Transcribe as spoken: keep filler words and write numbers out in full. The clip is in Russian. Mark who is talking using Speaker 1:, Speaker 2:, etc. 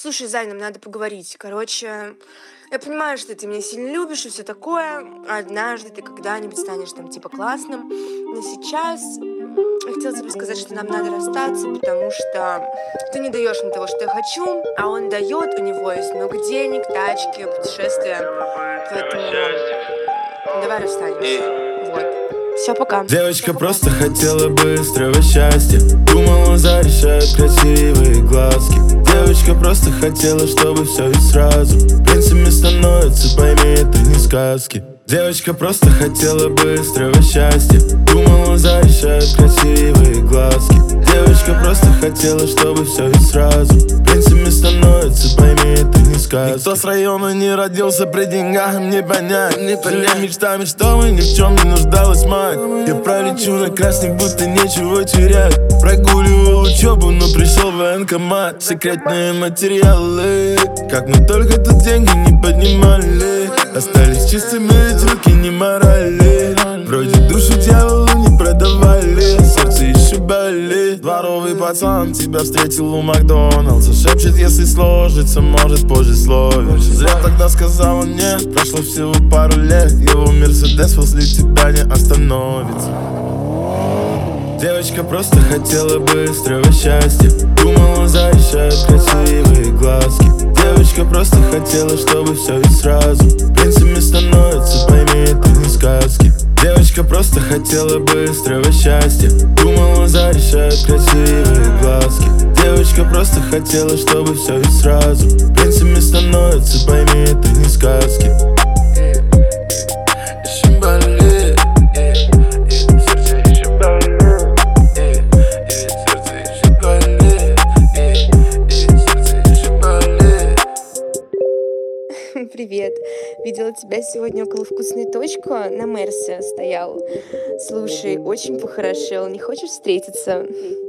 Speaker 1: Слушай, Зай, нам надо поговорить. Короче, я понимаю, что ты меня сильно любишь и все такое. Однажды ты когда-нибудь станешь там типа классным. Но сейчас я хотела тебе сказать, что нам надо расстаться, потому что ты не даешь мне того, что я хочу, а он дает, у него есть много денег, тачки, путешествия. Поэтому давай расстанемся. Вот. Все, пока.
Speaker 2: Девочка просто хотела быстрого счастья. Думала, зарешают красивые глазки. Девочка просто хотела, чтобы все и сразу принцами становится, пойми, это не сказки. Девочка просто хотела быстрого счастья. Думала, зарешают красивые глазки. Девочка просто хотела, чтобы все и сразу принцами становится, пойми, это не сказки. Никто с района не родился при деньгах, им не понять, не понять мечтами, чтобы ни в чем не нуждалась мать. Я пролечу на красный, будто нечего терять. Прогуливал учебу, но пришел в военкомат. Секретные материалы, как мы только тут деньги не поднимали. Остались чистыми, ведь руки не морали. Вроде душу дьяволу не продавали, сердце еще болит. Дворовый пацан тебя встретил у Макдональдса. Шепчет, если сложится, может позже словишь. Зря тогда сказала нет, прошло всего пару лет. Его Мерседес возле тебя не остановится. Девочка просто хотела быстрого счастья. Думала, зарешают красивые глазки. Девочка просто хотела, чтобы все и сразу принцами становится, пойми, это не сказки. Девочка просто хотела быстрого счастья. Думала, зарешают красивые глазки. Девочка просто хотела, чтобы все и сразу принцами становится, пойми, это не сказки. Еще болит, сердце еще болит, сердце еще болит, сердце еще болит.
Speaker 1: Привет. Видела тебя сегодня около вкусной точки, на Мерсе стоял. Слушай, очень похорошел. Не хочешь встретиться?